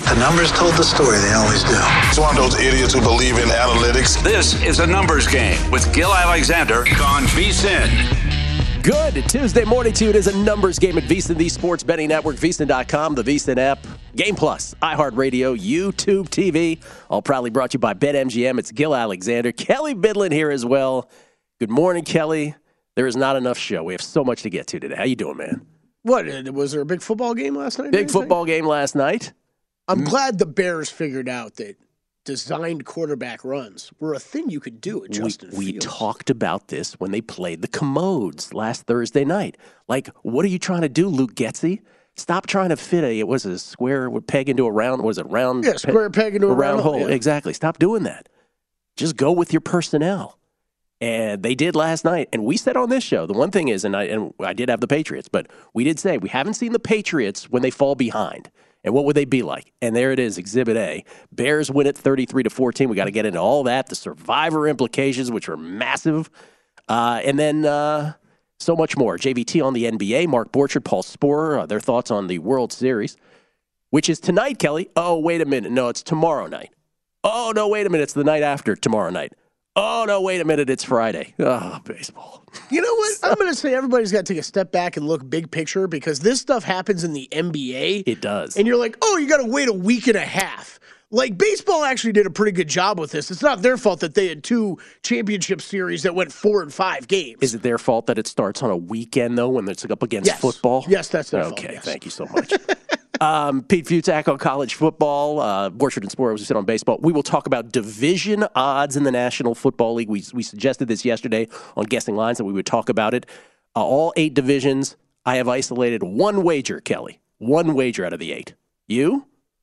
The numbers told the story. They always do. It's one of those idiots who believe in analytics. This is a numbers game with Gil Alexander on VSiN. Good Tuesday morning to you. It is a numbers game at VSiN, the sports betting network, VSiN.com, the VSiN app, Game Plus, iHeartRadio, YouTube TV, all proudly brought to you by BetMGM. It's Gil Alexander. Kelly Bidlin here as well. Good morning, Kelly. There is not enough show. We have so much to get to today. How you doing, man? What, was there a big football game last night? Big football game last night. I'm glad the Bears figured out that designed quarterback runs were a thing you could do at Justin Fields. We talked about this when they played the Commodes last Thursday night. Like, what are you trying to do, Luke Getsy? Stop trying to fit a square peg into a round, was it round? Yeah, square peg into a round hole. Yeah. Exactly. Stop doing that. Just go with your personnel. And they did last night. And we said on this show, the one thing is, and I did have the Patriots, but we did say we haven't seen the Patriots when they fall behind. And what would they be like? And there it is, Exhibit A. Bears win it 33-14. We got to get into all that, the survivor implications, which are massive. And then so much more. JVT on the NBA, Mark Borchard, Paul Sporer, their thoughts on the World Series, which is tonight, Kelly. Oh, wait a minute. No, it's tomorrow night. Oh, no, wait a minute. It's the night after tomorrow night. Oh, no, wait a minute. It's Friday. Oh, baseball. You know what? I'm going to say everybody's got to take a step back and look big picture because this stuff happens in the NBA. It does. And you're like, oh, you got to wait a week and a half. Like, baseball actually did a pretty good job with this. It's not their fault that they had 2 championship series that went 4 and 5 games. Is it their fault that it starts on a weekend, though, when it's up against football? Yes, that's their fault. Okay, yes. Thank you so much. Pete Futak on college football, Borchard and Sporer, as we said, on baseball. We will talk about division odds in the National Football League. We suggested this yesterday on Guessing Lines that we would talk about it. All 8 divisions. I have isolated one wager, Kelly. One wager out of the 8. You?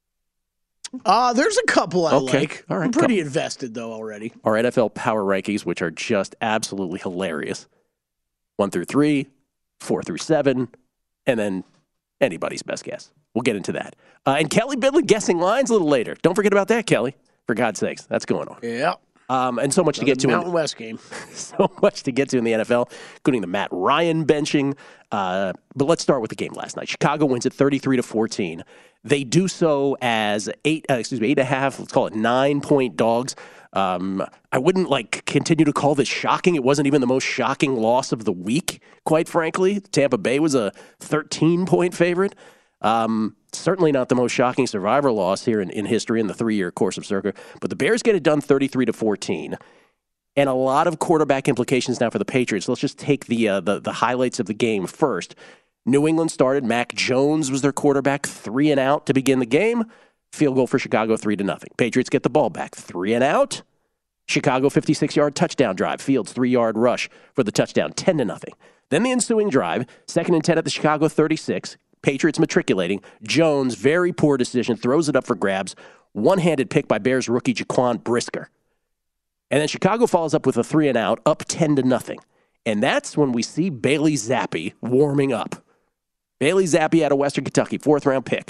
There's a couple I like. All right, I'm pretty invested, though, already. Our NFL power rankings, which are just absolutely hilarious. 1 through 3, 4 through 7, and then anybody's best guess. We'll get into that. And Kelly Bidlin guessing lines a little later. Don't forget about that, Kelly. For God's sakes, that's going on. Yeah. And so much to get to. Mountain West game. So much to get to in the NFL, including the Matt Ryan benching. But let's start with the game last night. Chicago wins it 33-14. They do so as 8.5. Let's call it 9-point dogs. I wouldn't continue to call this shocking. It wasn't even the most shocking loss of the week, quite frankly. Tampa Bay was a 13-point favorite. Certainly not the most shocking survivor loss here in history in the 3-year course of Circa. But the Bears get it done 33-14. And a lot of quarterback implications now for the Patriots. Let's just take the highlights of the game first. New England started. Mac Jones was their quarterback, 3 and out to begin the game. Field goal for Chicago, 3-0. Patriots get the ball back, 3 and out. Chicago 56-yard touchdown drive. Fields 3-yard rush for the touchdown, 10-0. Then the ensuing drive, 2nd and 10 at the Chicago 36. Patriots matriculating. Jones, very poor decision, throws it up for grabs. One-handed pick by Bears rookie Jaquan Brisker. And then Chicago follows up with a 3 and out, up 10-0. And that's when we see Bailey Zappi warming up. Bailey Zappi out of Western Kentucky, 4th-round pick.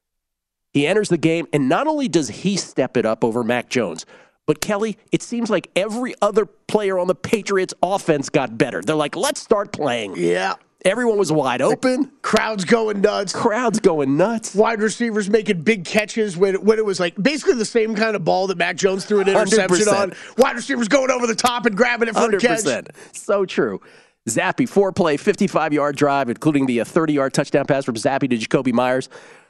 He enters the game, and not only does he step it up over Mac Jones, but Kelly, it seems like every other player on the Patriots offense got better. They're like, let's start playing. Yeah. Everyone was wide open. Crowd's going nuts. Wide receivers making big catches when it was like basically the same kind of ball that Mac Jones threw an interception 100%. on. Wide receivers going over the top and grabbing it for a catch. 100%. So true. Zappi, 4-play, 55-yard drive, including the 30-yard touchdown pass from Zappi to Jacoby Myers,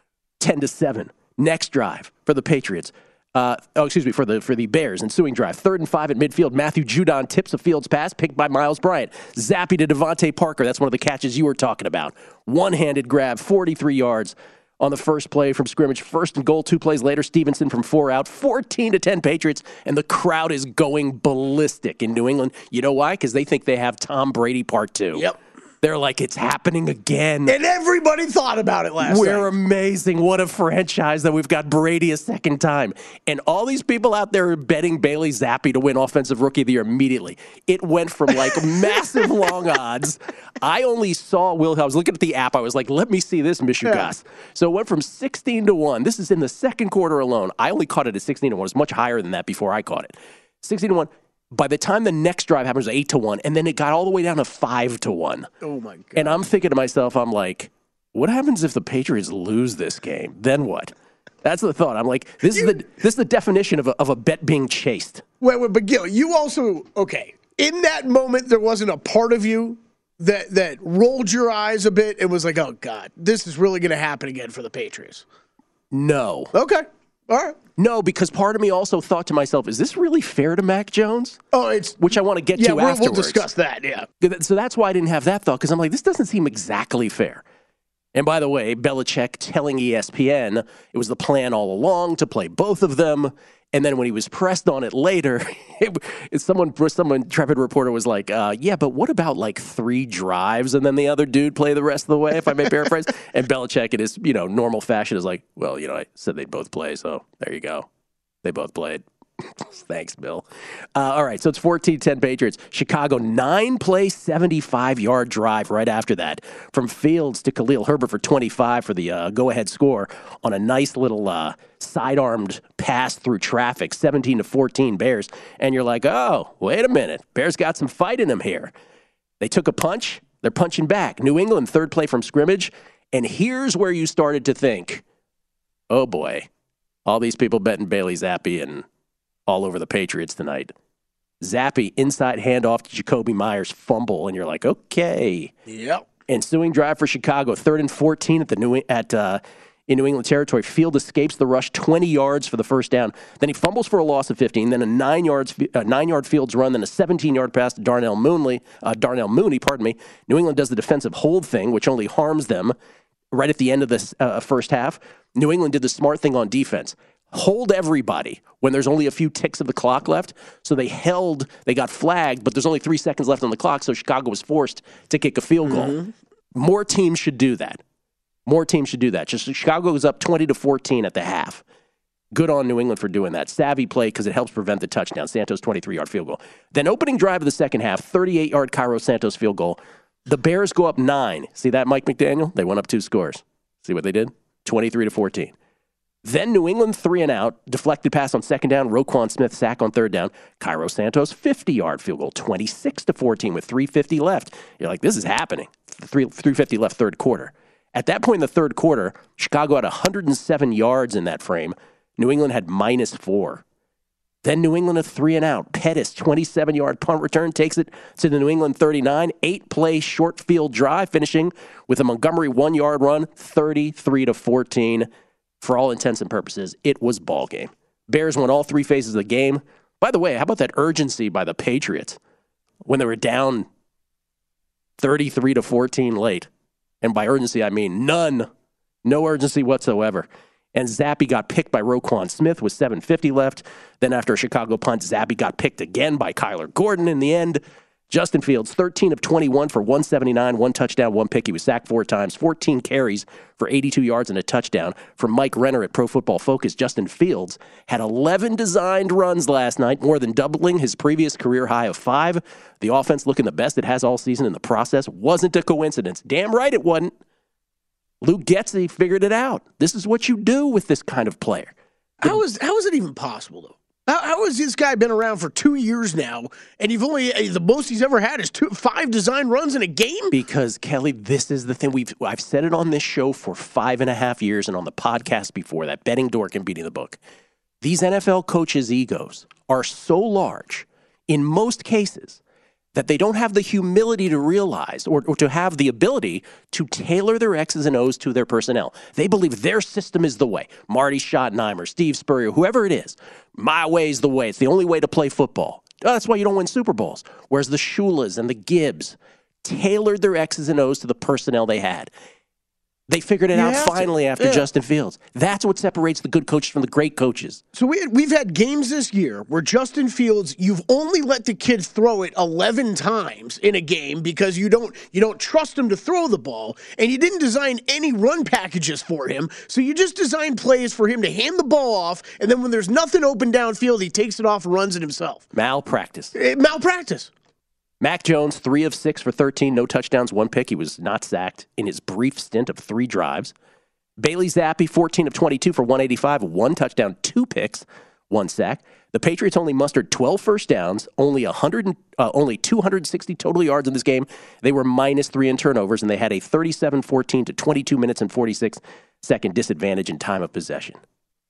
10-7. Next drive for the Patriots. For the Bears. Ensuing drive, 3rd and 5 at midfield. Matthew Judon tips a Fields pass, picked by Miles Bryant. Zappi to Devontae Parker. That's one of the catches you were talking about. One-handed grab, 43 yards on the first play from scrimmage. 1st and goal, 2 plays later. Stevenson from 4 out, 14-10 Patriots, and the crowd is going ballistic in New England. You know why? Because they think they have Tom Brady Part 2. Yep. They're like, it's happening again. And everybody thought about it last night. We're amazing. What a franchise that we've got Brady a second time. And all these people out there are betting Bailey Zappi to win Offensive Rookie of the Year immediately. It went from massive long odds. I only saw I was looking at the app. I was like, let me see this, Mishugas. Yeah. So it went from 16-1. This is in the second quarter alone. I only caught it at 16-1. It was much higher than that before I caught it. 16-1. By the time the next drive happens, 8-1, and then it got all the way down to 5-1. Oh my God! And I'm thinking to myself, I'm like, what happens if the Patriots lose this game? Then what? That's the thought. I'm like, this is the definition of a bet being chased. Wait, but Gil, you also, okay, in that moment, there wasn't a part of you that rolled your eyes a bit and was like, oh, God, this is really going to happen again for the Patriots? No. Okay. All right. No, because part of me also thought to myself, is this really fair to Mac Jones? Oh, it's which I want to get to afterwards. We'll discuss that, yeah. So that's why I didn't have that thought, because I'm like, this doesn't seem exactly fair. And by the way, Belichick telling ESPN it was the plan all along to play both of them. And then when he was pressed on it later, someone intrepid reporter was like, yeah, but what about like 3 drives and then the other dude play the rest of the way, if I may paraphrase? And Belichick in his normal fashion is like, well, I said they'd both play, so there you go. They both played. Thanks, Bill. All right, so it's 14-10 Patriots. Chicago, 9-play, 75-yard drive right after that. From Fields to Khalil Herbert for 25 for the go-ahead score on a nice little side-armed pass through traffic, 17-14 Bears. And you're like, oh, wait a minute. Bears got some fight in them here. They took a punch. They're punching back. New England, 3rd play from scrimmage. And here's where you started to think, oh, boy, all these people betting Bailey Zappi and all over the Patriots tonight. Zappi, inside handoff to Jacoby Myers, fumble, and you're like, okay. Yep. Ensuing drive for Chicago, 3rd and 14 in New England territory. Field escapes the rush, 20 yards for the first down. Then he fumbles for a loss of 15. Then a 9-yard Fields run. Then a 17-yard pass to Darnell Mooney. New England does the defensive hold thing, which only harms them right at the end of this first half. New England did the smart thing on defense. Hold everybody when there's only a few ticks of the clock left. So they got flagged, but there's only 3 seconds left on the clock, so Chicago was forced to kick a field goal. Mm-hmm. More teams should do that. Just Chicago goes up 20-14 at the half. Good on New England for doing that. Savvy play because it helps prevent the touchdown. Santos' 23-yard field goal. Then opening drive of the second half, 38-yard Cairo Santos field goal. The Bears go up 9. See that, Mike McDaniel? They went up 2 scores. See what they did? 23-14. Then New England 3-and-out, deflected pass on second down, Roquan Smith sack on third down, Cairo Santos 50-yard field goal, 26-14 with 3:50 left. You're like, this is happening. 3:50 left third quarter. At that point in the third quarter, Chicago had 107 yards in that frame. New England had -4. Then New England a 3-and-out. Pettis, 27-yard punt return, takes it to the New England 39. 8-play short field drive, finishing with a Montgomery 1-yard run, 33-14. For all intents and purposes, it was ball game. Bears won all 3 phases of the game. By the way, how about that urgency by the Patriots when they were down 33-14 late? And by urgency, I mean none. No urgency whatsoever. And Zappi got picked by Roquan Smith with 7:50 left. Then after a Chicago punt, Zappi got picked again by Kyler Gordon in the end. Justin Fields, 13 of 21 for 179, 1 touchdown, 1 pick. He was sacked 4 times, 14 carries for 82 yards and a touchdown. From Mike Renner at Pro Football Focus, Justin Fields had 11 designed runs last night, more than doubling his previous career high of 5. The offense looking the best it has all season in the process. Wasn't a coincidence. Damn right it wasn't. Luke Getsy figured it out. This is what you do with this kind of player. How is it even possible, though? How has this guy been around for 2 years now, and the most he's ever had is 5 design runs in a game? Because, Kelly, this is the thing. I've said it on this show for 5.5 years and on the podcast before that, Betting Dork and Beating the Book. These NFL coaches' egos are so large, in most cases, that they don't have the humility to realize or to have the ability to tailor their X's and O's to their personnel. They believe their system is the way. Marty Schottenheimer, Steve Spurrier, whoever it is, my way is the way. It's the only way to play football. That's why you don't win Super Bowls. Whereas the Shulas and the Gibbs tailored their X's and O's to the personnel they had. They figured it out finally after Justin Fields. That's what separates the good coaches from the great coaches. So we've had games this year where Justin Fields, you've only let the kid throw it 11 times in a game because you don't trust him to throw the ball, and you didn't design any run packages for him. So you just designed plays for him to hand the ball off, and then when there's nothing open downfield, he takes it off and runs it himself. Malpractice. Malpractice. Mac Jones, 3 of 6 for 13, no touchdowns, 1 pick. He was not sacked in his brief stint of 3 drives. Bailey Zappi, 14 of 22 for 185, 1 touchdown, 2 picks, 1 sack. The Patriots only mustered 12 first downs, only 260 total yards in this game. They were -3 in turnovers, and they had a 37-14 to 22 minutes and 46-second disadvantage in time of possession.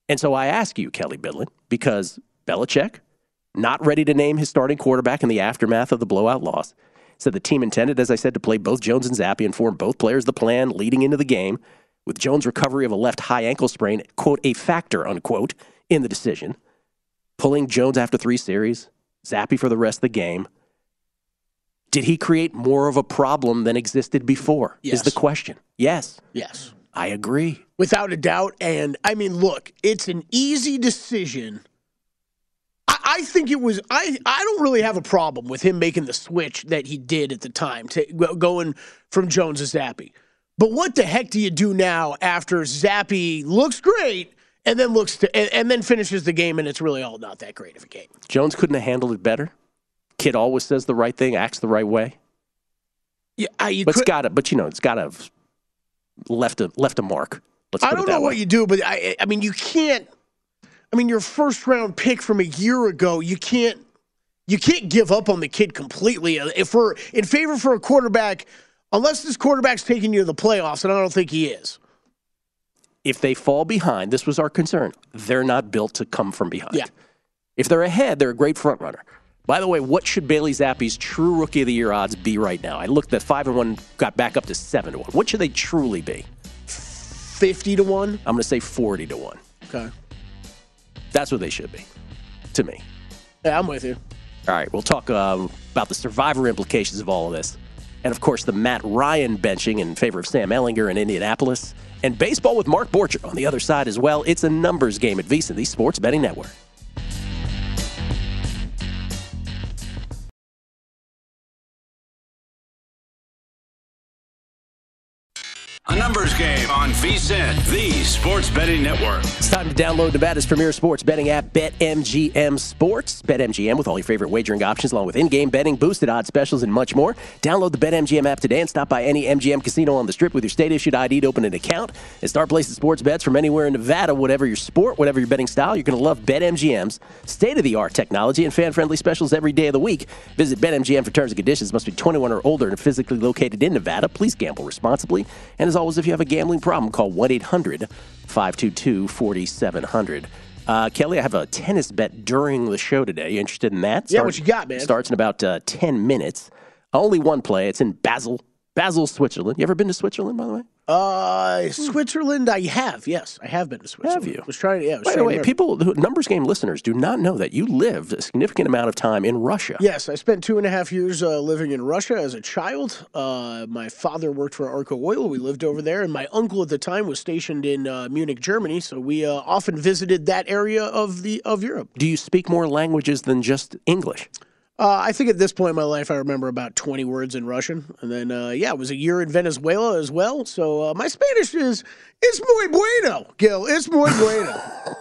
And so I ask you, Kelly Bidlin, because Belichick, not ready to name his starting quarterback in the aftermath of the blowout loss, said the team intended, as I said, to play both Jones and Zappe, informed both players the plan leading into the game, with Jones' recovery of a left high ankle sprain, quote, a factor, unquote, in the decision. Pulling Jones after 3 series, Zappe for the rest of the game. Did he create more of a problem than existed before? Yes. Is the question. Yes. Yes. I agree. Without a doubt. And, I mean, look, it's an easy decision. I think it was, I don't really have a problem with him making the switch that he did at the time, going from Jones to Zappe. But what the heck do you do now after Zappe looks great and then finishes the game and it's really all not that great of a game? Jones couldn't have handled it better. Kid always says the right thing, acts the right way. Yeah, it's got to have left a mark. I don't know what you do, but I mean, you can't. I mean, your first round pick from a year ago, you can't give up on the kid completely. If we're in favor for a quarterback, unless this quarterback's taking you to the playoffs, and I don't think he is. If they fall behind, this was our concern. They're not built to come from behind. Yeah. If they're ahead, they're a great front runner. By the way, what should Bailey Zappe's true Rookie of the Year odds be right now? I looked at 5-1, got back up to 7-1. What should they truly be? 50-1? I'm going to say 40-1. Okay. That's what they should be, to me. Yeah, I'm with you. All right, we'll talk about the survivor implications of all of this. And, of course, the Matt Ryan benching in favor of Sam Ehlinger in Indianapolis. And baseball with Mark Borchardt on the other side as well. It's a numbers game at VSiN, the Sports Betting Network. A numbers game on VSiN, the Sports Betting Network. It's time to download Nevada's premier sports betting app, BetMGM Sports. BetMGM with all your favorite wagering options, along with in-game betting, boosted odds specials, and much more. Download the BetMGM app today and stop by any MGM casino on the Strip with your state-issued ID to open an account and start placing sports bets from anywhere in Nevada. Whatever your sport, whatever your betting style, you're going to love BetMGM's state-of-the-art technology and fan-friendly specials every day of the week. Visit BetMGM for terms and conditions. Must be 21 or older and physically located in Nevada. Please gamble responsibly. And as always, if you have a gambling problem, call 1-800-522-4700. Kelly, I have a tennis bet during the show today. You interested in that? What you got, man? Starts in about 10 minutes. Only one play. It's in Basel, Switzerland. You ever been to Switzerland, by the way? Switzerland, I have. Yes, I have been to Switzerland. Have you? By the way, numbers game listeners do not know that you lived a significant amount of time in Russia. Yes, I spent 2.5 years living in Russia as a child. My father worked for Arco Oil. We lived over there, and my uncle at the time was stationed in Munich, Germany. So we often visited that area of Europe. Do you speak more languages than just English? I think at this point in my life, I remember about 20 words in Russian. And then, it was a year in Venezuela as well. So my Spanish is muy bueno, Gil. It's muy bueno.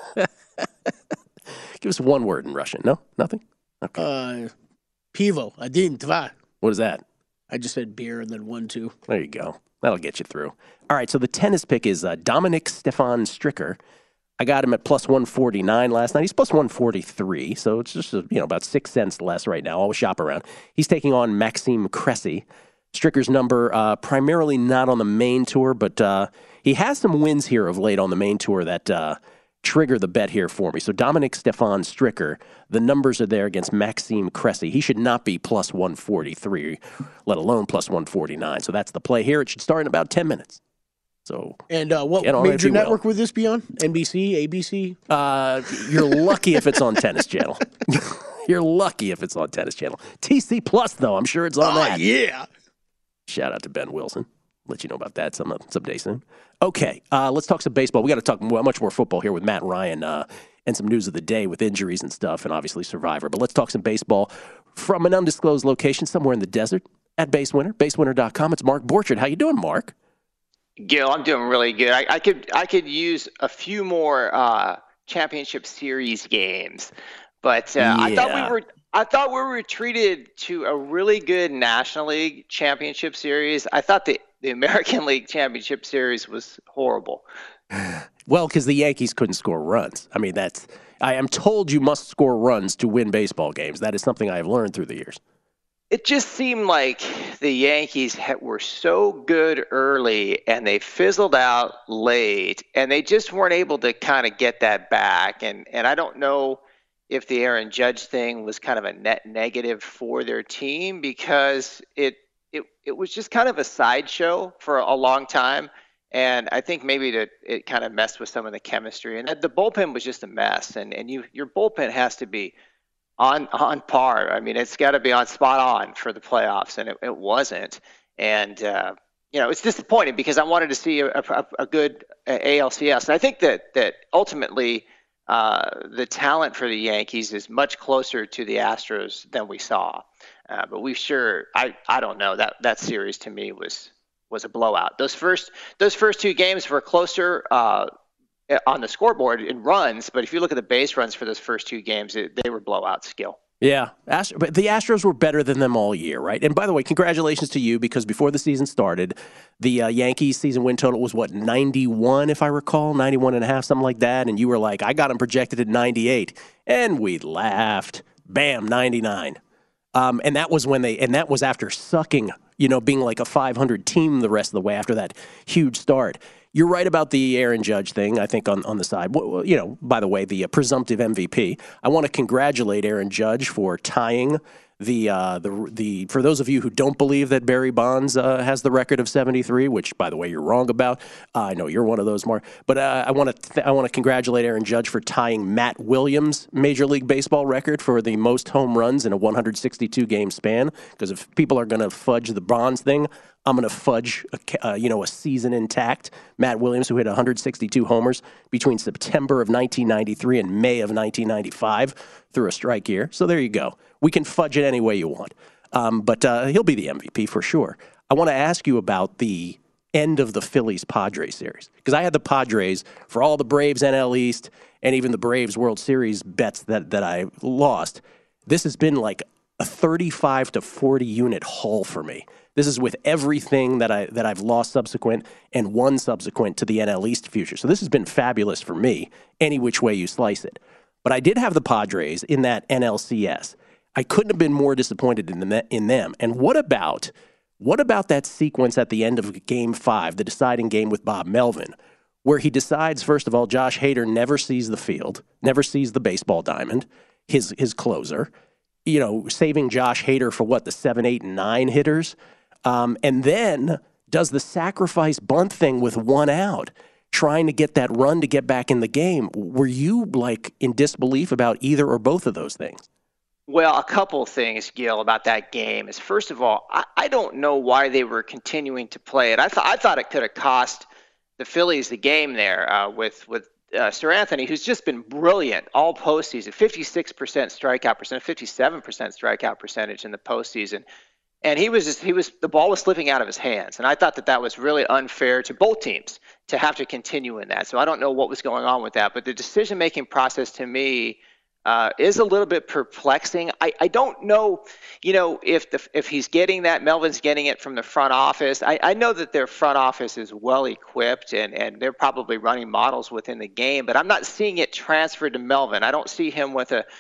Give us one word in Russian. No? Nothing? Okay. Pivo, один, два. What is that? I just said beer and then 1, 2. There you go. That'll get you through. All right, so the tennis pick is Dominic Stefan Stricker. I got him at plus 149 last night. He's plus 143, so it's just about 6 cents less right now. Always shop around. He's taking on Maxime Cressy. Stricker's number primarily not on the main tour, but he has some wins here of late on the main tour that trigger the bet here for me. So Dominic Stefan Stricker, the numbers are there against Maxime Cressy. He should not be plus 143, let alone plus 149. So that's the play here. It should start in about 10 minutes. So, and what major network would this be on? NBC, ABC? You're lucky if it's on Tennis Channel. You're lucky if it's on Tennis Channel. TC Plus, though, I'm sure it's on that. Yeah. Shout out to Ben Wilson. Let you know about that someday soon. Okay, let's talk some baseball. We got to talk much more football here with Matt Ryan and some news of the day with injuries and stuff, and obviously Survivor. But let's talk some baseball from an undisclosed location somewhere in the desert at BaseWinner, basewinner.com. It's Mark Borchardt. How you doing, Mark? Gil, I'm doing really good. I could use a few more championship series games, but I thought we were treated to a really good National League championship series. I thought the American League championship series was horrible. Well, because the Yankees couldn't score runs. I mean, I am told you must score runs to win baseball games. That is something I have learned through the years. It just seemed like the Yankees were so good early and they fizzled out late, and they just weren't able to kind of get that back. And I don't know if the Aaron Judge thing was kind of a net negative for their team, because it was just kind of a sideshow for a long time. And I think maybe it kind of messed with some of the chemistry. And the bullpen was just a mess. And your bullpen has to be on par. I mean, it's got to be spot on for the playoffs, and it wasn't. And it's disappointing because I wanted to see a good ALCS. And I think that ultimately the talent for the Yankees is much closer to the Astros than we saw. But I don't know, that series to me was a blowout. Those first two games were closer on the scoreboard in runs, but if you look at the base runs for those first two games, they were blowout skill. Yeah, but the Astros were better than them all year, right? And by the way, congratulations to you, because before the season started, the Yankees season win total was 91, if I recall, 91.5, something like that. And you were like, I got them projected at 98, and we laughed. Bam, 99. And that was after sucking, being like a 500 team the rest of the way after that huge start. You're right about the Aaron Judge thing, I think, on the side. By the way, the presumptive MVP. I want to congratulate Aaron Judge for tying the for those of you who don't believe that Barry Bonds has the record of 73, which, by the way, you're wrong about. I know you're one of those, Mark. But I want to congratulate Aaron Judge for tying Matt Williams' Major League Baseball record for the most home runs in a 162-game span. Because if people are going to fudge the Bonds thing, I'm going to fudge a season intact. Matt Williams, who hit 162 homers between September of 1993 and May of 1995 through a strike year. So there you go. We can fudge it any way you want. But he'll be the MVP for sure. I want to ask you about the end of the Phillies-Padres series, because I had the Padres for all the Braves NL East and even the Braves World Series bets that I lost. This has been like a 35 to 40 unit haul for me. This is with everything that I've lost subsequent and won subsequent to the NL East future. So this has been fabulous for me, any which way you slice it. But I did have the Padres in that NLCS. I couldn't have been more disappointed in them. And what about that sequence at the end of Game 5, the deciding game with Bob Melvin, where he decides, first of all, Josh Hader never sees the field, never sees the baseball diamond, his closer, saving Josh Hader for the 7, 8, and 9 hitters. And then does the sacrifice bunt thing with one out, trying to get that run to get back in the game. Were you in disbelief about either or both of those things? Well, a couple of things, Gil, about that game is, first of all, I don't know why they were continuing to play it. I thought it could have cost the Phillies the game there with Sir Anthony, who's just been brilliant all postseason, 56% strikeout percent, 57% strikeout percentage in the postseason. And the ball was slipping out of his hands. And I thought that was really unfair to both teams to have to continue in that. So I don't know what was going on with that. But the decision-making process to me is a little bit perplexing. I don't know, if he's getting that, Melvin's getting it from the front office. I know that their front office is well equipped and they're probably running models within the game, but I'm not seeing it transferred to Melvin. I don't see him with a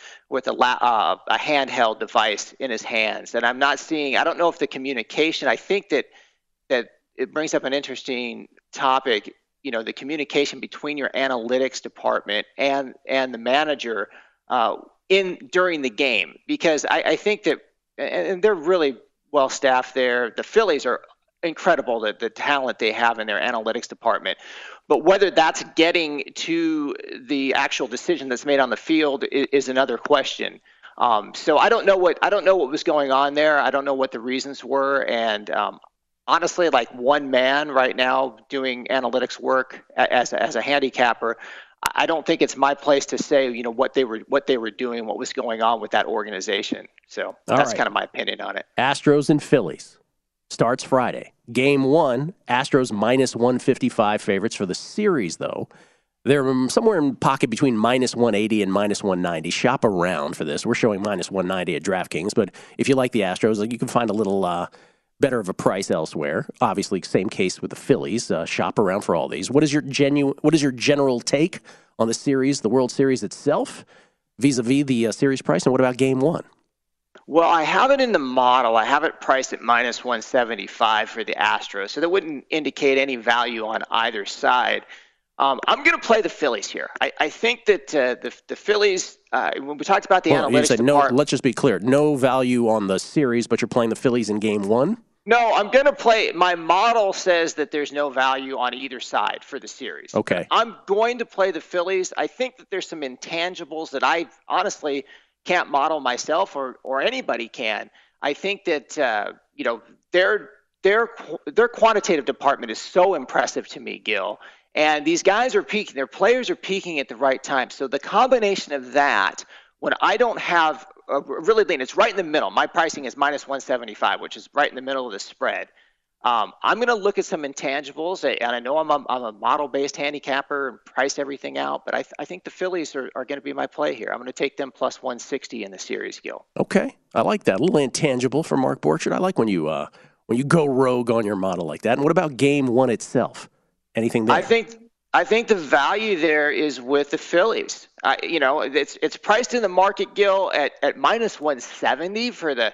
handheld device in his hands, and I don't know if the communication. I think that it brings up an interesting topic. The communication between your analytics department and the manager during the game, because I think that, and they're really well staffed there. The Phillies are incredible, the talent they have in their analytics department, but whether that's getting to the actual decision that's made on the field is another question. So I don't know what was going on there. I don't know what the reasons were, and honestly, one man right now doing analytics work as a handicapper, I don't think it's my place to say, what they were doing, what was going on with that organization. So that's kind of my opinion on it. Astros and Phillies starts Friday. Game 1, Astros minus 155 favorites for the series, though. They're somewhere in pocket between minus 180 and minus 190. Shop around for this. We're showing minus 190 at DraftKings, but if you like the Astros, you can find a little better of a price elsewhere. Obviously, same case with the Phillies. Shop around for all these. What is your general take on the series, the World Series itself, vis-a-vis the series price, and what about Game 1? Well, I have it in the model. I have it priced at minus 175 for the Astros, so that wouldn't indicate any value on either side. I'm going to play the Phillies here. I think that the Phillies, when we talked about the analytics department. Let's just be clear. No value on the series, but you're playing the Phillies in game one? No, I'm going to play. My model says that there's no value on either side for the series. Okay. I'm going to play the Phillies. I think that there's some intangibles that I honestly can't model myself or anybody can. I think that their quantitative department is so impressive to me, Gil. And these guys are peaking. Their players are peaking at the right time. So the combination of that, when I don't have really lean, it's right in the middle. My pricing is minus 175, which is right in the middle of the spread. I'm going to look at some intangibles, and I know I'm a model-based handicapper and price everything out, but I think the Phillies are going to be my play here. I'm going to take them plus 160 in the series, Gil. Okay, I like that. A little intangible for Mark Borchard. I like when you go rogue on your model like that. And what about game one itself? Anything there? I think the value there is with the Phillies. It's priced in the market, Gil, at minus 170 for the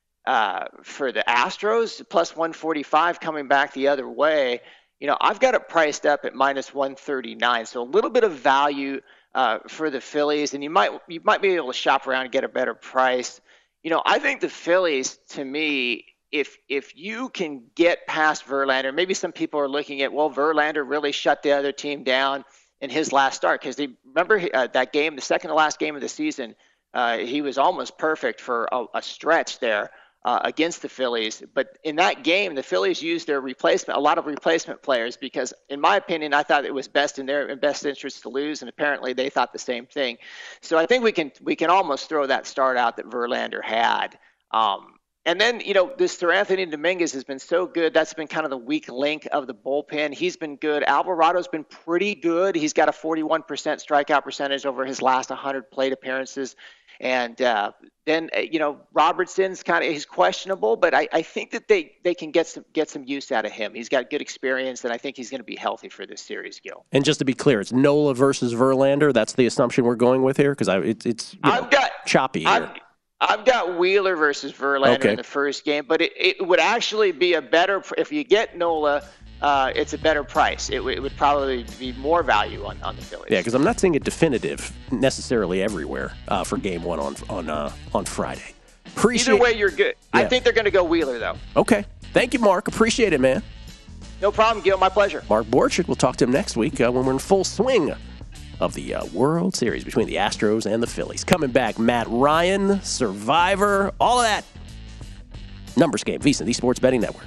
Astros, plus 145 coming back the other way. I've got it priced up at minus 139, so a little bit of value for the Phillies, and you might be able to shop around and get a better price. I think the Phillies, to me, if you can get past Verlander, maybe some people are looking at, well, Verlander really shut the other team down in his last start, because remember that game, the second to last game of the season, he was almost perfect for a stretch there against the Phillies. But in that game, the Phillies used a lot of replacement players, because in my opinion, I thought it was in their best interest to lose, and apparently they thought the same thing. So I think we can almost throw that start out that Verlander had. And then, this Seranthony Dominguez has been so good. That's been kind of the weak link of the bullpen. He's been good. Alvarado's been pretty good. He's got a 41% strikeout percentage over his last 100 plate appearances. And then, Robertson's he's questionable, but I think that they can get some use out of him. He's got good experience, and I think he's going to be healthy for this series, Gil. And just to be clear, it's Nola versus Verlander. That's the assumption we're going with here, because it's choppy here. I've got Wheeler versus Verlander in the first game, but it would actually be a better – if you get Nola, it's a better price. It would probably be more value on the Phillies. Yeah, because I'm not seeing it definitive necessarily everywhere for game one on Friday. Either way, you're good. Yeah. I think they're going to go Wheeler, though. Okay. Thank you, Mark. Appreciate it, man. No problem, Gil. My pleasure. Mark Borchard. We'll talk to him next week when we're in full swing of the World Series between the Astros and the Phillies. Coming back, Matt Ryan, Survivor, all of that. Numbers Game, VSiN, the Sports Betting Network.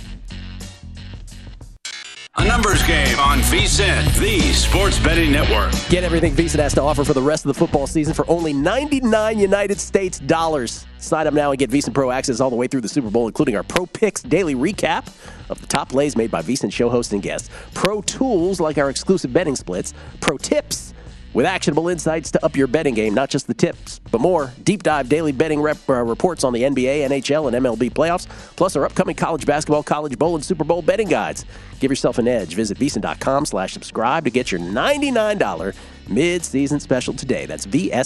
A Numbers Game on VSiN, the Sports Betting Network. Get everything VSiN has to offer for the rest of the football season for only 99 United States dollars. Sign up now and get VSiN Pro access all the way through the Super Bowl, including our Pro Picks daily recap of the top plays made by VSiN show hosts and guests. Pro tools like our exclusive betting splits. Pro tips with actionable insights to up your betting game, not just the tips, but more. Deep dive daily betting reports on the NBA, NHL, and MLB playoffs, plus our upcoming college basketball, college bowl, and Super Bowl betting guides. Give yourself an edge. Visit VSiN.com/subscribe to get your $99 mid-season special today. That's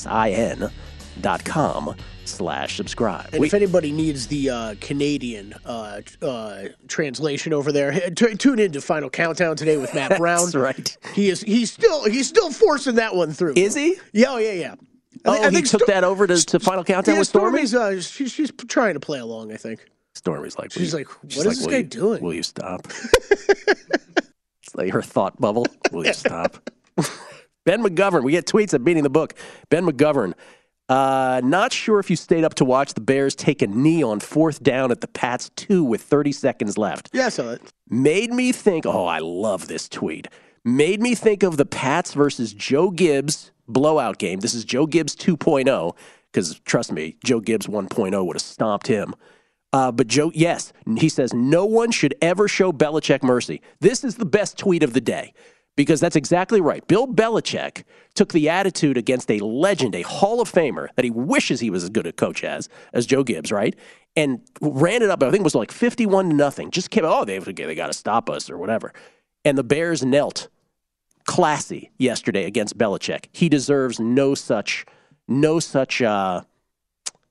VSIN.com/subscribe. And if anybody needs the Canadian translation over there, tune in to Final Countdown today with Matt Brown. That's right. He's still forcing that one through. Is he? Yeah, yeah. I think took that over to Final Countdown with Stormy? She's trying to play along, I think. Stormy's like, she's like, what is this guy doing? Will you stop? It's like her thought bubble. Will you stop? Ben McGovern. We get tweets at Beating the Book. Ben McGovern. Not sure if you stayed up to watch the Bears take a knee on 4th down at the Pats 2 with 30 seconds left. Yeah, I saw it. Made me think, I love this tweet. Made me think of the Pats versus Joe Gibbs blowout game. This is Joe Gibbs 2.0, because trust me, Joe Gibbs 1.0 would have stomped him. But Joe, yes, he says, no one should ever show Belichick mercy. This is the best tweet of the day, because that's exactly right. Bill Belichick took the attitude against a legend, a Hall of Famer that he wishes he was as good a coach as Joe Gibbs, right? And ran it up, I think it was like 51-0. Just came out, they got to stop us or whatever. And the Bears knelt classy yesterday against Belichick. He deserves no such how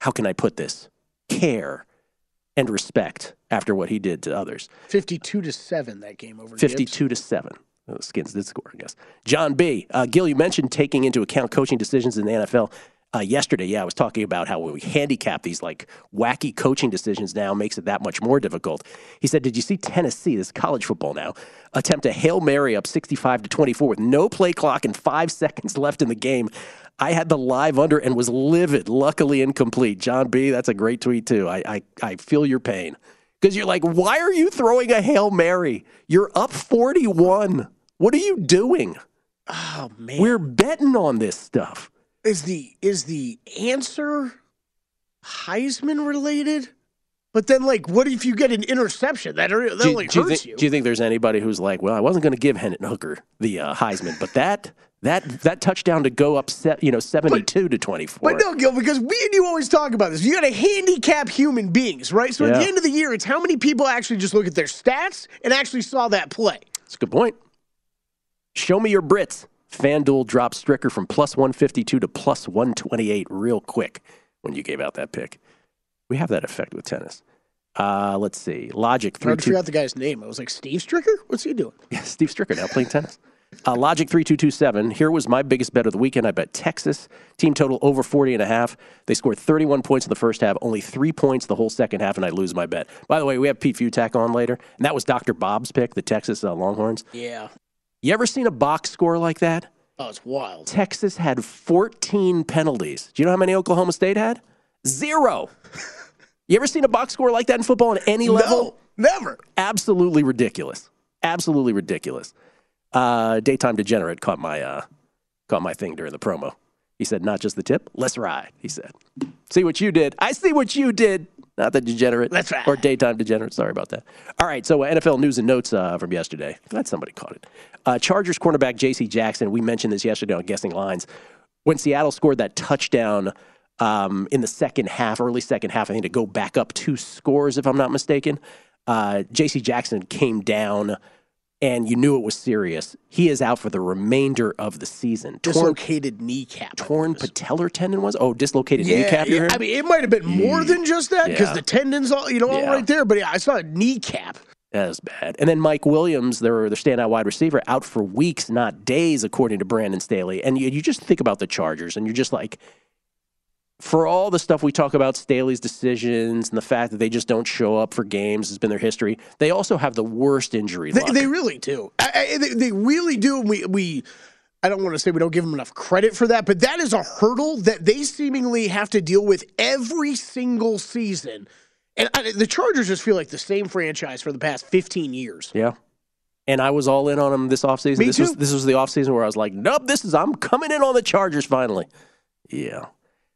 how can I put this, care and respect after what he did to others. 52-7 that game over 52-7. The Skins did score, I guess. John B. Gil, you mentioned taking into account coaching decisions in the NFL. Yesterday, I was talking about how when we handicap these like wacky coaching decisions now makes it that much more difficult. He said, did you see Tennessee, this is college football now, attempt a Hail Mary up 65-24 with no play clock and 5 seconds left in the game? I had the live under and was livid, luckily incomplete. John B., that's a great tweet too. I feel your pain. Because you're like, why are you throwing a Hail Mary? You're up 41. What are you doing? Oh, man. We're betting on this stuff. Is the answer Heisman related? But then, like, what if you get an interception? That only hurts you. Do you think there's anybody who's like, well, I wasn't going to give Hendon Hooker the Heisman, but that touchdown to go up 72-24. But no, Gil, because me and you always talk about this. You got to handicap human beings, right? So at the end of the year, it's how many people actually just look at their stats and actually saw that play. That's a good point. Show me your Brits. FanDuel dropped Stricker from plus 152 to plus 128 real quick when you gave out that pick. We have that effect with tennis. Let's see. Logic 3. I forgot the guy's name. I was like, Steve Stricker? What's he doing? Yeah, Steve Stricker now playing tennis. Logic 3227. Here was my biggest bet of the weekend. I bet Texas. Team total over 40.5. They scored 31 points in the first half, only 3 points the whole second half, and I lose my bet. By the way, we have Pete Futak on later, and that was Dr. Bob's pick, the Texas Longhorns. Yeah. You ever seen a box score like that? Oh, it's wild. Texas had 14 penalties. Do you know how many Oklahoma State had? 0. You ever seen a box score like that in football at any level? No, never. Absolutely ridiculous. Absolutely ridiculous. Daytime Degenerate caught my thing during the promo. He said, not just the tip, let's ride, he said. See what you did. I see what you did. Not the Degenerate. Let's ride. Or Daytime Degenerate. Sorry about that. All right, so NFL news and notes from yesterday. Glad somebody caught it. Chargers cornerback J.C. Jackson, we mentioned this yesterday on Guessing Lines. When Seattle scored that touchdown in the second half, early second half, I think to go back up 2 scores, if I'm not mistaken, J.C. Jackson came down, and you knew it was serious. He is out for the remainder of the season. Dislocated kneecap. Torn patellar tendon was? Oh, dislocated kneecap, you heard? I mean, it might have been more than just that because the tendon's all right there. But I saw a kneecap. That was bad. And then Mike Williams, their standout wide receiver, out for weeks, not days, according to Brandon Staley. And you just think about the Chargers, and you're just like, for all the stuff we talk about, Staley's decisions and the fact that they just don't show up for games has been their history, they also have the worst injury luck. They really do. They really do. I don't want to say we don't give them enough credit for that, but that is a hurdle that they seemingly have to deal with every single season. And the Chargers just feel like the same franchise for the past 15 years. Yeah. And I was all in on them this offseason. Me too. This was the offseason where I was like, nope, I'm coming in on the Chargers finally. Yeah.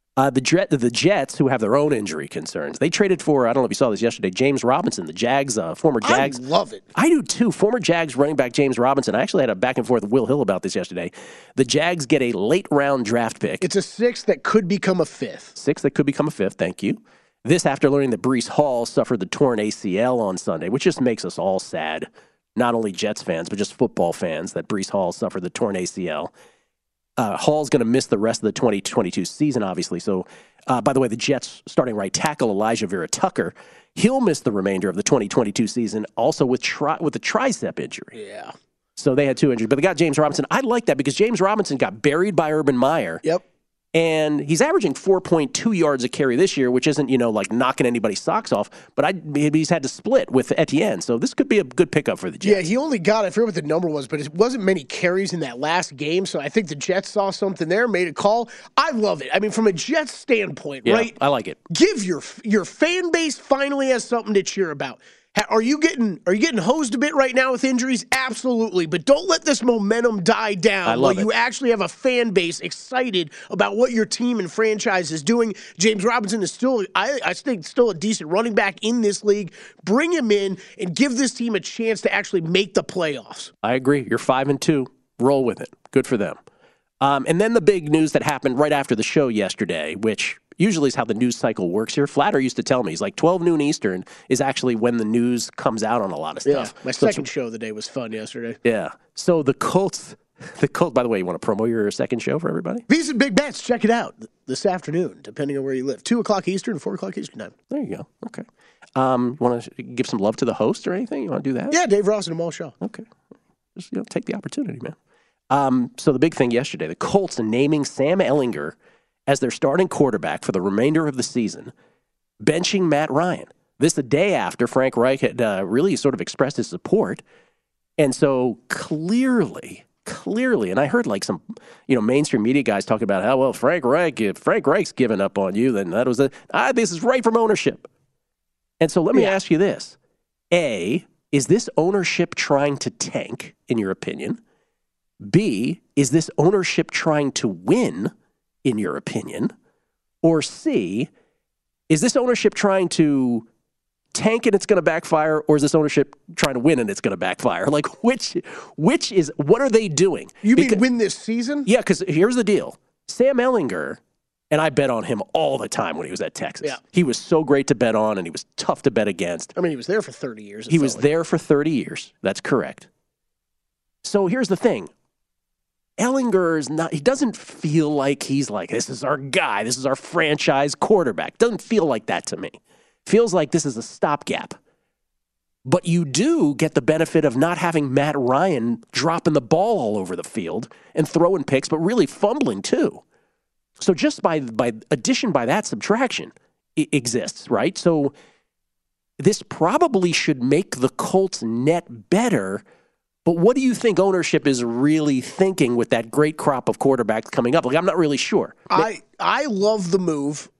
The Jets, who have their own injury concerns, they traded for, I don't know if you saw this yesterday, James Robinson, the Jags, former Jags. I love it. I do too. Former Jags running back James Robinson. I actually had a back and forth with Will Hill about this yesterday. The Jags get a late round draft pick. It's a 6th that could become a 5th. 6th that could become a 5th, thank you. This after learning that Breece Hall suffered the torn ACL on Sunday, which just makes us all sad. Not only Jets fans, but just football fans, that Breece Hall suffered the torn ACL. Hall's going to miss the rest of the 2022 season, obviously. So, by the way, the Jets starting right tackle Elijah Vera Tucker, he'll miss the remainder of the 2022 season, also with a tricep injury. Yeah. So they had 2 injuries, but they got James Robinson. I like that because James Robinson got buried by Urban Meyer. Yep. And he's averaging 4.2 yards a carry this year, which isn't, like knocking anybody's socks off. But he's had to split with Etienne. So this could be a good pickup for the Jets. Yeah, he only got, I forget what the number was, but it wasn't many carries in that last game. So I think the Jets saw something there, made a call. I love it. I mean, from a Jets standpoint, right? I like it. Give your fan base finally has something to cheer about. Are you getting hosed a bit right now with injuries? Absolutely. But don't let this momentum die down while you actually have a fan base excited about what your team and franchise is doing. James Robinson is still, I think, still a decent running back in this league. Bring him in and give this team a chance to actually make the playoffs. I agree. You're 5-2. Roll with it. Good for them. And then the big news that happened right after the show yesterday, which usually is how the news cycle works here. Flatter used to tell me, he's like 12 noon Eastern is actually when the news comes out on a lot of stuff. Yeah, my second show of the day was fun yesterday. Yeah. So the Colts The Colts, by the way, you want to promo your second show for everybody? VSiN Big Bets. Check it out this afternoon, depending on where you live. 2 o'clock Eastern, 4 o'clock Eastern time. There you go. Okay. You want to give some love to the host or anything? You want to do that? Yeah, Dave Ross and Amal Shaw. Okay. Just take the opportunity, man. So the big thing yesterday, the Colts naming Sam Ehlinger as their starting quarterback for the remainder of the season, benching Matt Ryan. This the day after Frank Reich had really sort of expressed his support. And so clearly, and I heard like some, mainstream media guys talking about how, well, if Frank Reich's given up on you, then that was this is right from ownership. And so let me ask you this. A, is this ownership trying to tank, in your opinion? B, is this ownership trying to win, in your opinion? Or C, is this ownership trying to tank and it's going to backfire, or is this ownership trying to win and it's going to backfire? Like, what are they doing? You mean win this season? Yeah, because here's the deal. Sam Ehlinger, and I bet on him all the time when he was at Texas. Yeah. He was so great to bet on, and he was tough to bet against. I mean, he was there for 30 years. He was there for 30 years. That's correct. So here's the thing. Ehlinger he doesn't feel like he's like, this is our guy, this is our franchise quarterback. Doesn't feel like that to me. Feels like this is a stopgap. But you do get the benefit of not having Matt Ryan dropping the ball all over the field and throwing picks, but really fumbling too. So just by addition, by that subtraction, it exists, right? So this probably should make the Colts net better. But what do you think ownership is really thinking with that great crop of quarterbacks coming up? Like, I'm not really sure. I love the move.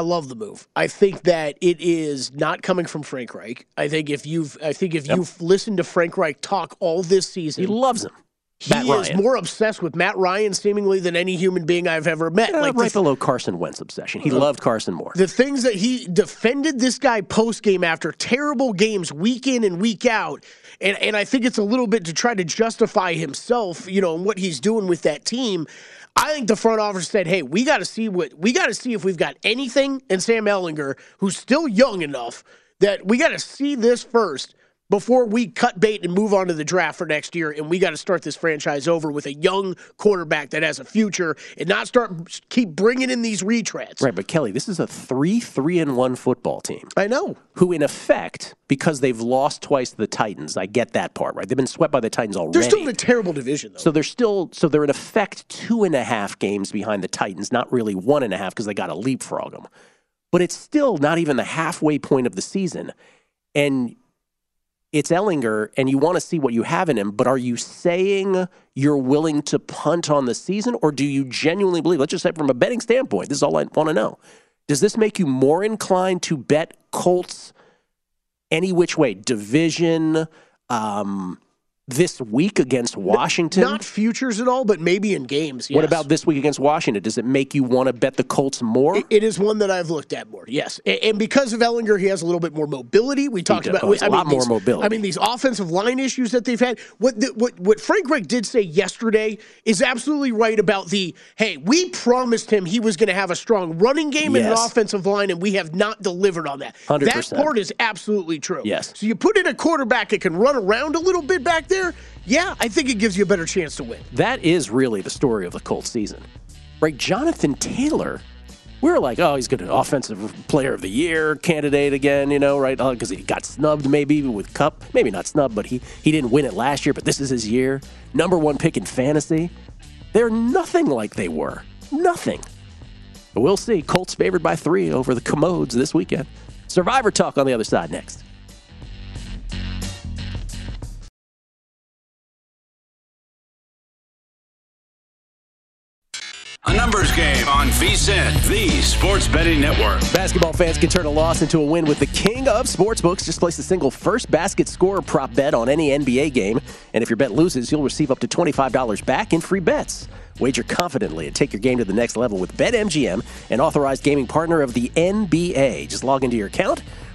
I think that it is not coming from Frank Reich. I think if you've listened to Frank Reich talk all this season, he loves him. He is more obsessed with Matt Ryan seemingly than any human being I've ever met. Right below Carson Wentz obsession. He loved Carson more. The things that he defended this guy post-game after terrible games week in and week out, and I think it's a little bit to try to justify himself, and what he's doing with that team. I think the front office said, hey, we got to see if we've got anything in Sam Ehlinger, who's still young enough, that we got to see this first before we cut bait and move on to the draft for next year, and we got to start this franchise over with a young quarterback that has a future and not keep bringing in these retreads. Right, but Kelly, this is a 3-3-1 football team. I know. Who, in effect, because they've lost twice to the Titans, I get that part, right? They've been swept by the Titans already. They're still in a terrible division, though. So they're in effect 2.5 games behind the Titans, not really 1.5 because they got to leapfrog them. But it's still not even the halfway point of the season. And it's Ehlinger, and you want to see what you have in him, but are you saying you're willing to punt on the season, or do you genuinely believe, let's just say from a betting standpoint, this is all I want to know, does this make you more inclined to bet Colts any which way? Division, this week against Washington? Not futures at all, but maybe in games, yes. What about this week against Washington? Does it make you want to bet the Colts more? It is one that I've looked at more, yes. And because of Ehlinger, he has a little bit more mobility. We talked about a lot more mobility. I mean, these offensive line issues that they've had. What Frank Reich did say yesterday is absolutely right about hey, we promised him he was going to have a strong running game and an offensive line, and we have not delivered on that. 100%. That part is absolutely true. Yes. So you put in a quarterback that can run around a little bit back there, yeah, I think it gives you a better chance to win. That is really the story of the Colts season. Right, Jonathan Taylor, we were like, oh, he's going to offensive player of the year candidate again, right? Because he got snubbed maybe with Cup. Maybe not snubbed, but he didn't win it last year, but this is his year. Number 1 pick in fantasy. They're nothing like they were. Nothing. But we'll see. Colts favored by 3 over the Commodes this weekend. Survivor Talk on the other side next. A numbers game on VSiN, the Sports Betting Network. Basketball fans can turn a loss into a win with the king of sportsbooks. Just place a single first basket scorer prop bet on any NBA game. And if your bet loses, you'll receive up to $25 back in free bets. Wager confidently and take your game to the next level with BetMGM, an authorized gaming partner of the NBA. Just log into your account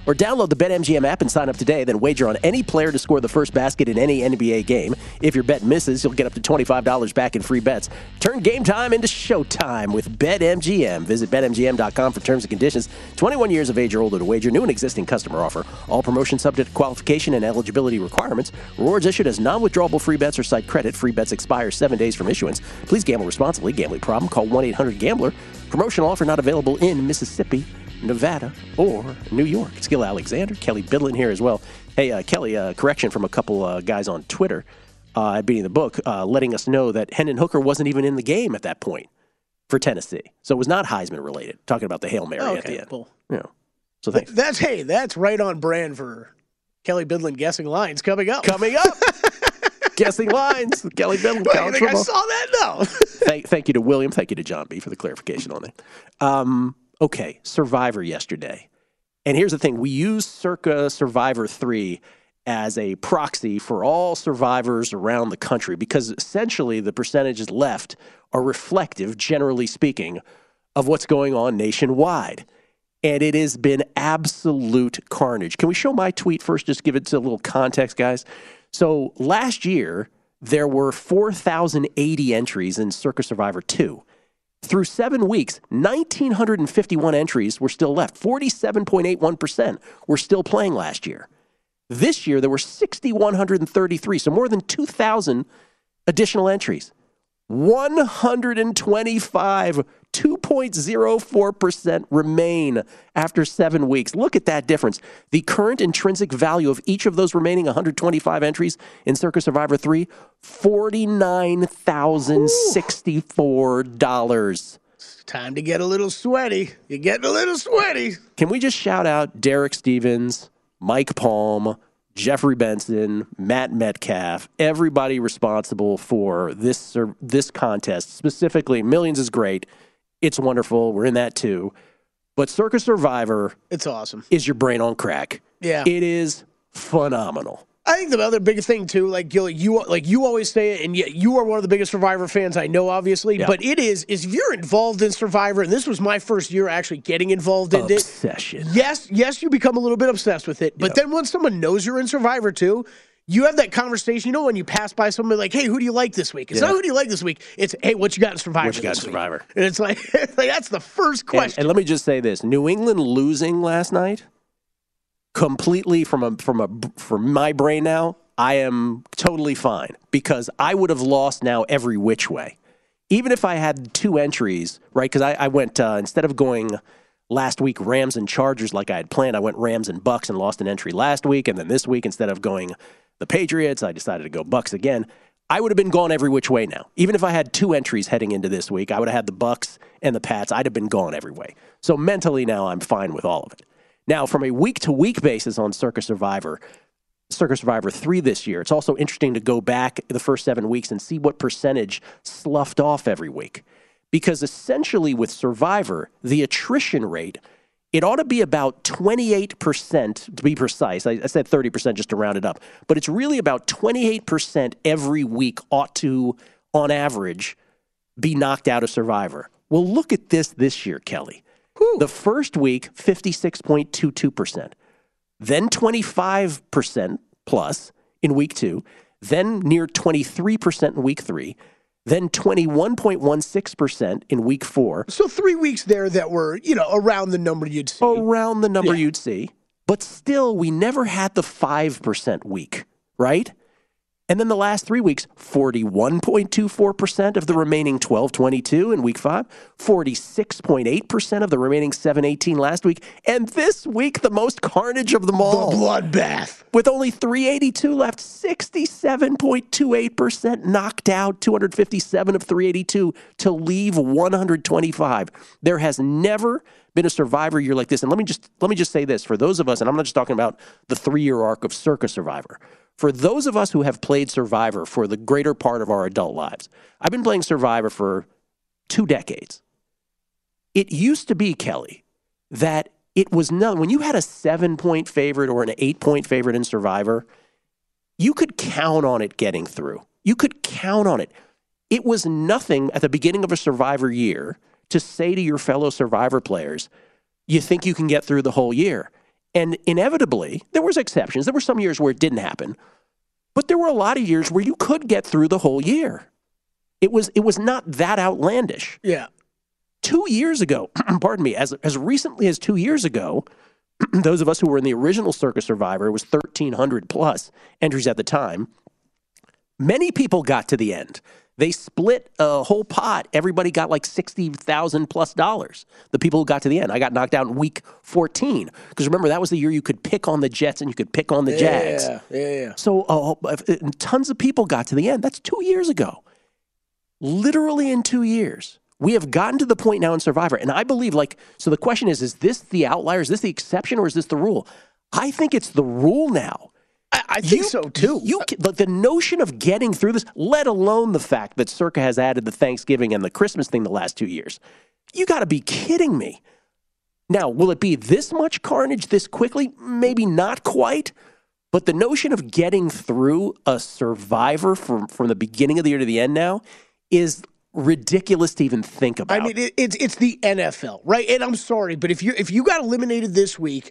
Or download the BetMGM app and sign up today, then wager on any player to score the first basket in any NBA game. If your bet misses, you'll get up to $25 back in free bets. Turn game time into showtime with BetMGM. Visit BetMGM.com for terms and conditions. 21 years of age or older to wager. New and existing customer offer. All promotions subject to qualification and eligibility requirements. Rewards issued as non-withdrawable free bets or site credit. Free bets expire 7 days from issuance. Please gamble responsibly. Gambling problem? Call 1-800-GAMBLER. Promotional offer not available in Mississippi, Nevada, or New York. Skill Alexander, Kelly Bidlin here as well. Hey, Kelly, correction from a couple guys on Twitter at Beating the Book, letting us know that Hendon Hooker wasn't even in the game at that point for Tennessee. So it was not Heisman related. Talking about the Hail Mary at the end. Cool. Yeah. So thanks. That's right on brand for Kelly Bidlin guessing lines coming up. Guessing lines with Kelly Bidlin. Well, I think I saw that now. Thank you to William. Thank you to John B. for the clarification on that. Okay, Survivor yesterday. And here's the thing. We use Circa Survivor 3 as a proxy for all survivors around the country because essentially the percentages left are reflective, generally speaking, of what's going on nationwide. And it has been absolute carnage. Can we show my tweet first? Just give it a little context, guys. So last year, there were 4,080 entries in Circa Survivor 2. Through 7 weeks, 1,951 entries were still left. 47.81% were still playing last year. This year, there were 6,133, so more than 2,000 additional entries. 125, 2.04% remain after 7 weeks. Look at that difference. The current intrinsic value of each of those remaining 125 entries in Circa Survivor 3, $49,064. Time to get a little sweaty. You're getting a little sweaty. Can we just shout out Derek Stevens, Mike Palm, Jeffrey Benson, Matt Metcalf, everybody responsible for this contest. Specifically, Millions is great. It's wonderful. We're in that too. But Circa Survivor, it's awesome. Is your brain on crack? Yeah, it is phenomenal. I think the other big thing too, like Gilly, you always say it, and yet you are one of the biggest Survivor fans I know, obviously. Yeah. But it is if you're involved in Survivor, and this was my first year actually getting involved in Obsession. Yes, you become a little bit obsessed with it. But then once someone knows you're in Survivor too, you have that conversation. You know, when you pass by somebody like, "Hey, who do you like this week?" It's not who do you like this week. It's, "Hey, what you got in Survivor?" What you got in Survivor? And it's like that's the first question. And let me just say this: New England losing last night, completely from my brain now. I am totally fine because I would have lost now every which way. Even if I had 2 entries, right? Because I went, instead of going last week Rams and Chargers like I had planned, I went Rams and Bucks and lost an entry last week. And then this week, instead of going the Patriots, I decided to go Bucks again. I would have been gone every which way now. Even if I had 2 entries heading into this week, I would have had the Bucks and the Pats. I'd have been gone every way. So mentally now I'm fine with all of it. Now, from a week-to-week basis on Circa Survivor 3 this year, it's also interesting to go back the first 7 weeks and see what percentage sloughed off every week. Because essentially with Survivor, the attrition rate, it ought to be about 28%, to be precise. I said 30% just to round it up. But it's really about 28% every week ought to, on average, be knocked out of Survivor. Well, look at this year, Kelly. Whew. The first week, 56.22%. Then 25% plus in week 2, then near 23% in week 3, then 21.16% in week 4. So 3 weeks there that were, around the number you'd see. Around the number you'd see. But still, we never had the 5% week, right? And then the last 3 weeks, 41.24% of the remaining 12.22 in week 5, 46.8% of the remaining 7.18 last week, and this week, the most carnage of them all. The bloodbath. With only 382 left, 67.28% knocked out, 257 of 382 to leave 125. There has never been a Survivor year like this. And let me just say this, for those of us, and I'm not just talking about the 3-year arc of Circa Survivor, for those of us who have played Survivor for the greater part of our adult lives, I've been playing Survivor for 2 decades. It used to be, Kelly, that it was when you had a 7-point favorite or an 8-point favorite in Survivor, you could count on it getting through. You could count on it. It was nothing at the beginning of a Survivor year to say to your fellow Survivor players, you think you can get through the whole year. And inevitably, there was exceptions. There were some years where it didn't happen. But there were a lot of years where you could get through the whole year. It was not that outlandish. Yeah. 2 years ago, pardon me, as recently as 2 years ago, those of us who were in the original Circa Survivor, it was 1,300 plus entries at the time. Many people got to the end. They split a whole pot. Everybody got like $60,000 plus. The people who got to the end. I got knocked out in week 14. Because remember, that was the year you could pick on the Jets and you could pick on the Jags. Yeah. So tons of people got to the end. That's 2 years ago. Literally in 2 years. We have gotten to the point now in Survivor. And I believe, so the question is this the outlier? Is this the exception or is this the rule? I think it's the rule now. I think so, too. The notion of getting through this, let alone the fact that Circa has added the Thanksgiving and the Christmas thing the last 2 years. You got to be kidding me. Now, will it be this much carnage this quickly? Maybe not quite. But the notion of getting through a Survivor from the beginning of the year to the end now is ridiculous to even think about. I mean, it's the NFL, right? And I'm sorry, but if you got eliminated this week,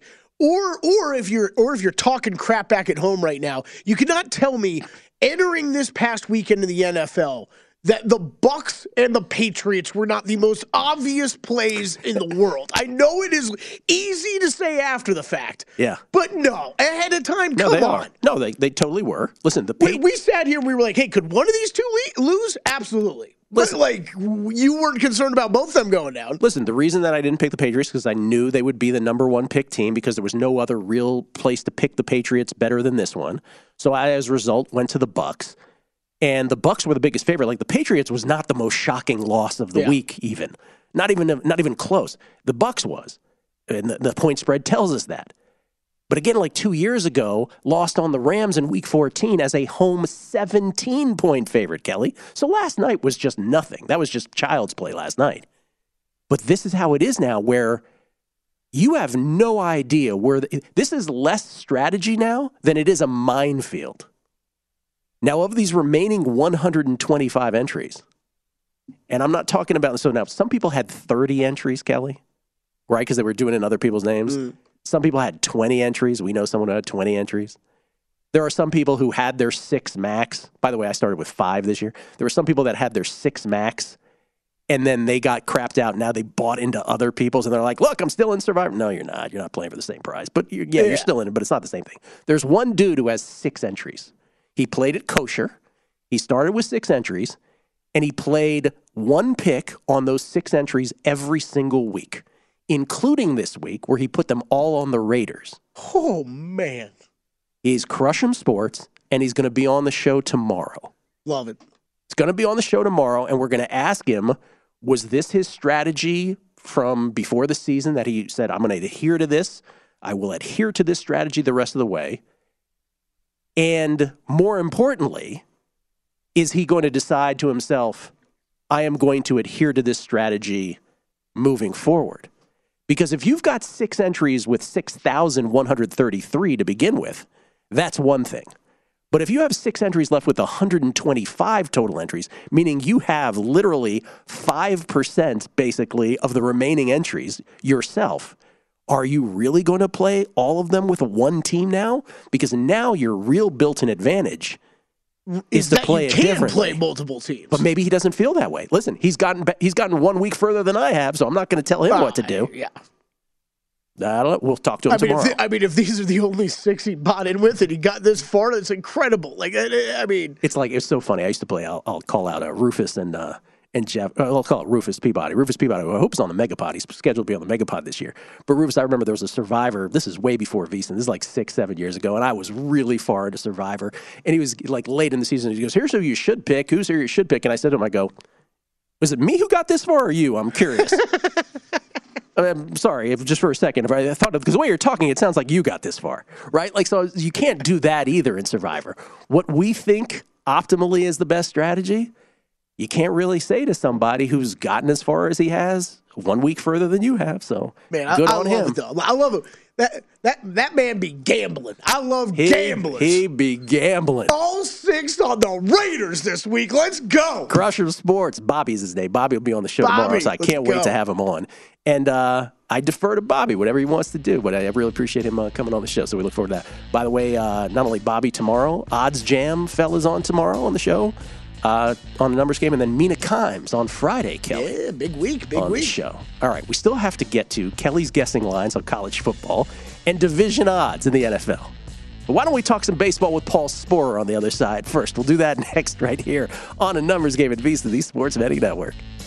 or if you're talking crap back at home right now, you cannot tell me entering this past weekend in the NFL that the Bucs and the Patriots were not the most obvious plays in the world. I know it is easy to say after the fact. Yeah. But no, ahead of time, come on. No, they totally were. Listen, we sat here and we were like, hey, could one of these two lose? Absolutely. Listen, but you weren't concerned about both of them going down. Listen, the reason that I didn't pick the Patriots is because I knew they would be the number one pick team because there was no other real place to pick the Patriots better than this one. So I, as a result, went to the Bucs. And the Bucs were the biggest favorite. The Patriots was not the most shocking loss of the week, even. Not even close. The Bucs was. And the point spread tells us that. But again, 2 years ago, lost on the Rams in week 14 as a home 17-point favorite, Kelly. So last night was just nothing. That was just child's play last night. But this is how it is now, where you have no idea where this is less strategy now than it is a minefield. Now, of these remaining 125 entries, and I'm not talking about, so now some people had 30 entries, Kelly, right? Because they were doing it in other people's names. Some people had 20 entries. We know someone who had 20 entries. There are some people who had their 6 max. By the way, I started with 5 this year. There were some people that had their 6 max, and then they got crapped out. Now they bought into other people's, and they're like, look, I'm still in Survivor. No, you're not. You're not playing for the same prize. But you're still in it, but it's not the same thing. There's one dude who has 6 entries. He played at Kosher. He started with 6 entries, and he played 1 pick on those 6 entries every single week, including this week where he put them all on the Raiders. Oh, man. He's Crush'em Sports, and he's going to be on the show tomorrow. Love it. It's going to be on the show tomorrow, and we're going to ask him, was this his strategy from before the season that he said, I'm going to adhere to this. I will adhere to this strategy the rest of the way. And more importantly, is he going to decide to himself, I am going to adhere to this strategy moving forward? Because if you've got 6 entries with 6,133 to begin with, that's one thing. But if you have 6 entries left with 125 total entries, meaning you have literally 5% basically of the remaining entries yourself, are you really going to play all of them with one team now? Because now your real built-in advantage is to play it differently. You can play multiple teams. But maybe he doesn't feel that way. Listen, he's gotten 1 week further than I have, so I'm not going to tell him what to do. Yeah. We'll talk to him tomorrow. If these are the only 6 he bought in with and he got this far, that's incredible. It's so funny. I used to play, I'll call out Rufus and Jeff, I'll call it Rufus Peabody. Rufus Peabody, who I hope is on the Megapod. He's scheduled to be on the Megapod this year. But Rufus, I remember there was a Survivor. This is way before VSiN. This is 6-7 years ago, and I was really far into Survivor. And he was late in the season. He goes, here's who you should pick. Who's who you should pick? And I said to him, I go, was it me who got this far or you? I'm curious. I'm sorry, just for a second. I thought, because the way you're talking, it sounds like you got this far, right? So you can't do that either in Survivor. What we think optimally is the best strategy you can't really say to somebody who's gotten as far as he has 1 week further than you have. So, man, good I on love him. it, though. I love it. That man be gambling. I love gamblers. He be gambling. All 6 on the Raiders this week. Let's go. Crusher Sports. Bobby's his name. Bobby will be on the show tomorrow, so I can't wait to have him on. And I defer to Bobby, whatever he wants to do, but I really appreciate him coming on the show, so we look forward to that. By the way, not only Bobby tomorrow, Odds Jam fella's on tomorrow on the show. On the numbers game, and then Mina Kimes on Friday, Kelly. Yeah, big week, on the show. All right, we still have to get to Kelly's guessing lines on college football and division odds in the NFL. But why don't we talk some baseball with Paul Sporer on the other side first? We'll do that next right here on A Numbers Game at VSiN, the Sports Betting Network.